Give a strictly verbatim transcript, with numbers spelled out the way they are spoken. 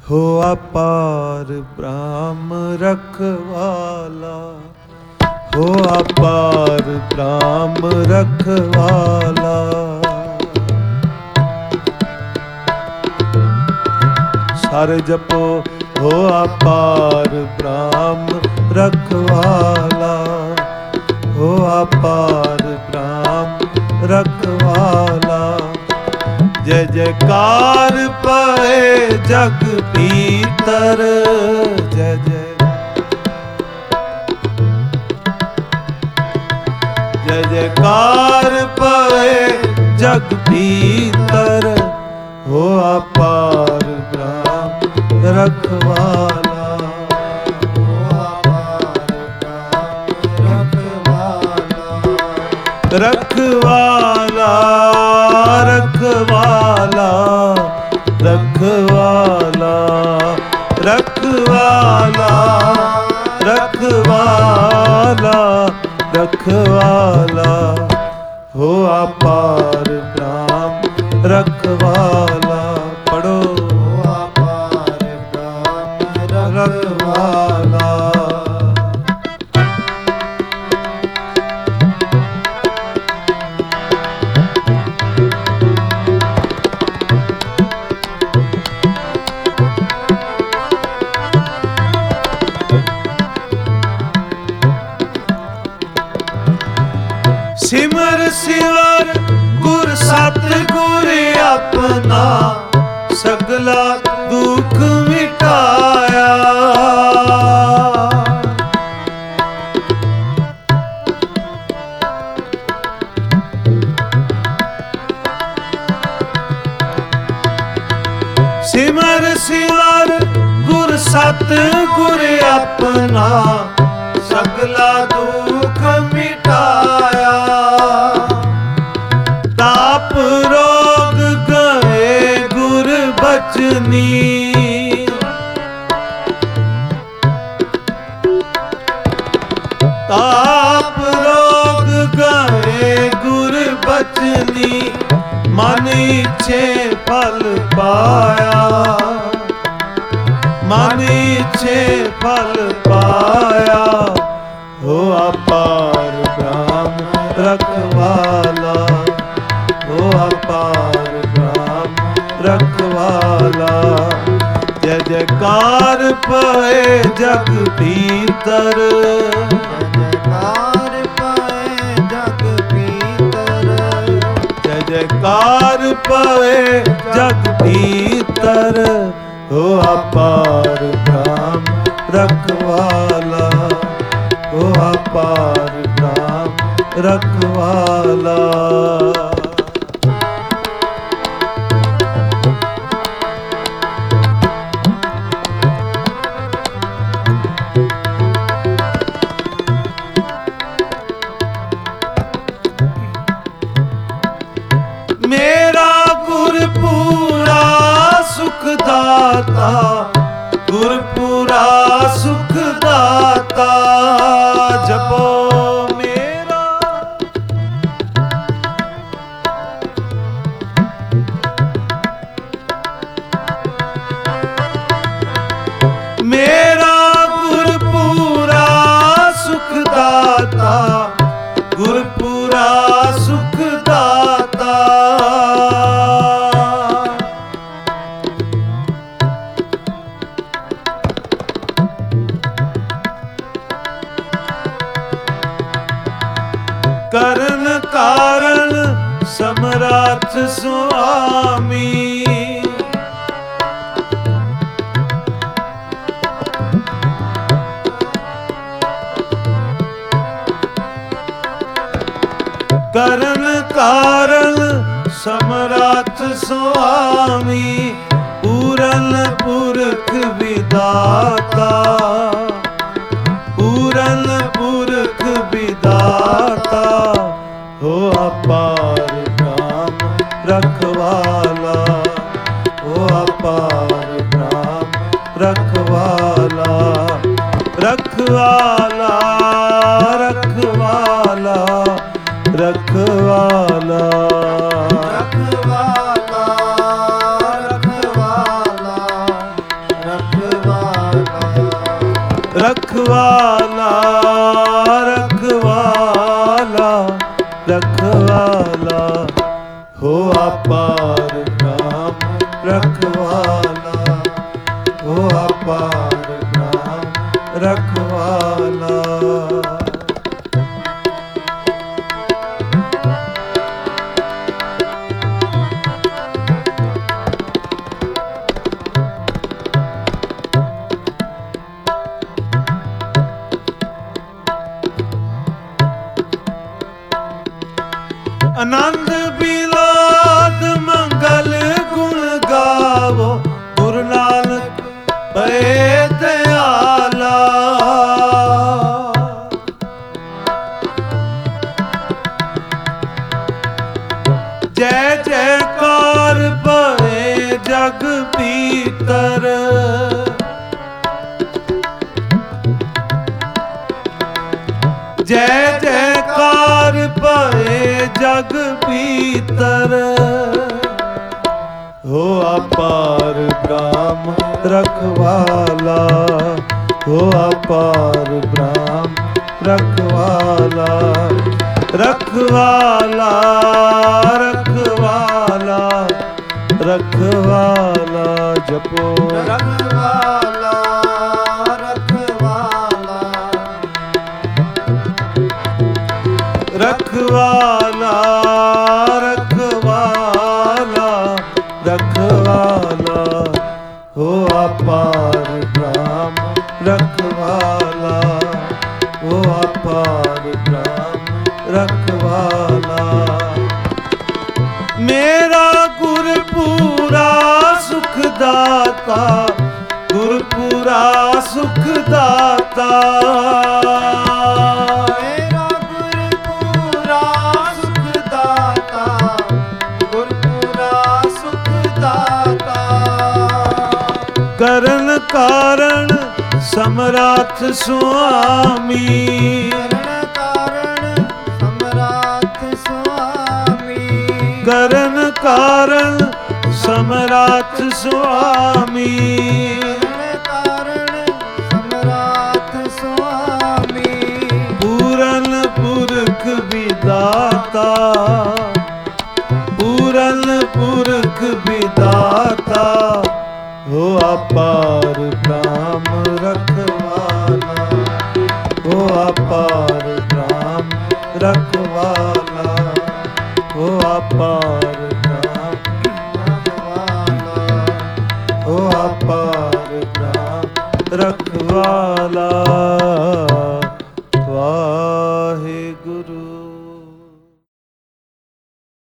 हो अपार ब्रह्म रखवाला, हो अपार ब्रह्म रखवाला। सारे जपो हो अपार ब्रह्म रखवाला, हो अपार ब्रह्म रखवाला। जय जयकार पए जग भीतर, जय जय जय जयकार पए जग भीतर, हो अपार ब्रह्म रखवाला, हो अपार ब्रह्म रखवाला। रखवाला रखवाला रखवाला रखवाला रखवाला रखवाला, हो अपार ब्रह्म रखवाला। पढ़ो हो अपार ब्रह्म रखवाला। सिमर सिवर गुर सतगुर अपना, सगला दुख मिटाया। सिमर सिवर गुर सतगुर अपना, सगला दुख मिटाया। ताप रोग गए गुर बचनी, ताप रोग गए गुर बचनी। मन इच्छे फल पाया, मन इच्छे फल पाया। हो अपार ब्रह्म रखवाला, हो अपार ब्रह्म रखवाला। जय जयकार पए जग भीतर, जय जयकार पए जग भीतर, जय जयकार पए जग भीतर। हो अपार ब्रह्म रखवाला, हो अपार ब्रह्म रखवाला। मेरा गुर पूरा सुख दाता, गुर पूरा सुख दाता। जपो मेरा मेरा गुर पूरा सुख दाता, गुर पूरा सुख दाता। करन कारण समराथ स्वामी, करन कारण समराथ स्वामी। पूरन पुरख विदाता, पूरन पुरख विदाता। हो अपार ब्रह्म रखवाला, हो अपार ब्रह्म रखवाला। रखवाला रखवाला रखवाला रखवाला रखवाला ਰਖਵਾਲਾ ਰਖਵਾਲਾ ਰਖਵਾਲਾ ਹੋ ਅਪਾਰ ਬ੍ਰਹਮ ਰਖਵਾਲਾ ਹੋ ਅਪਾਰ ਬ੍ਰਹਮ ਰਖਵਾਲਾ। ਆਨੰਦ ਬਿਲਾਦ ਮੰਗਲ ਗੁਣ ਗਾਵੋ ਗੁਰੂ ਨਾਨਕ ਪਏ ਦਿਆਲਾ। ਜੈ ਜੈਕਾਰ ਭਏ ਜਗ ਭੀਤਰ ਜੈ ਜੈਕਾਰ ਭਏ ਜਗ ਭੀਤਰ ਹੋ ਅਪਾਰ ਬ੍ਰਹਮ ਰਖਵਾਲਾ ਹੋ ਅਪਾਰ ਬ੍ਰਹਮ ਰਖਵਾਲਾ। ਰਖਵਾਲਾ ਰਖਵਾਲਾ ਰਖਵਾਲਾ ਜਪੋ ਰਖਵਾਲਾ ਰਖਵਾਲਾ ਰਖਵਾਲਾ ਰਖਵਾਲਾ ਰਖਵਾਲਾ ਹੋ ਅਪਾਰ ਬ੍ਰਹਮ ਰਖਵਾਲਾ ਹੋ ਅਪਾਰ ਬ੍ਰਹਮ ਰਖਵਾਲਾ। ਮੇਰਾ ਗੁਰਪੂਰਾ ਸੁਖ ਦਾਤਾ ਗੁਰਪੂਰਾ ਸੁਖ ਦਾਤਾ। ਮੇਰਾ ਗੁਰਪੂਰਾ ਸੁਖ ਦਾਤਾ ਗੁਰਪੂਰਾ ਸੁਖ ਦਾਤਾ। ਕਰਨ ਕਾਰਨ ਸਮਰਾਥ ਸੁਆਮੀ ਕਰਨ ਕਾਰਨ ਸਮਰਾਥ ਸੁਆਮੀ ਕਰਨ ਕਾਰਨ ਸਮਰਾਥ ਸੁਆਮੀ। ਕਰਨ ਕਾਰਨ ਸਮਰਾਥ ਸੁਆਮੀ ਪੂਰਨ ਪੁਰਖ ਵਿਦਾਤਾ ਪੂਰਨ ਪੁਰਖ ਵਿਦਾਤਾ ਹੋ ਅਪਾਰ ਬ੍ਰਹਮ ਰਖਵਾਲਾ ਹੋ ਅਪਾਰ ਬ੍ਰਹਮ ਰਖਵਾਲਾ ਹੋ ਅਪਾਰ ਬ੍ਰਹਮ ਰਖਵਾਲਾ ਹੋ ਅਪਾਰ ਬ੍ਰਹਮ ਰਖਵਾਲਾ। ਵਾਹਿਗੁਰੂ।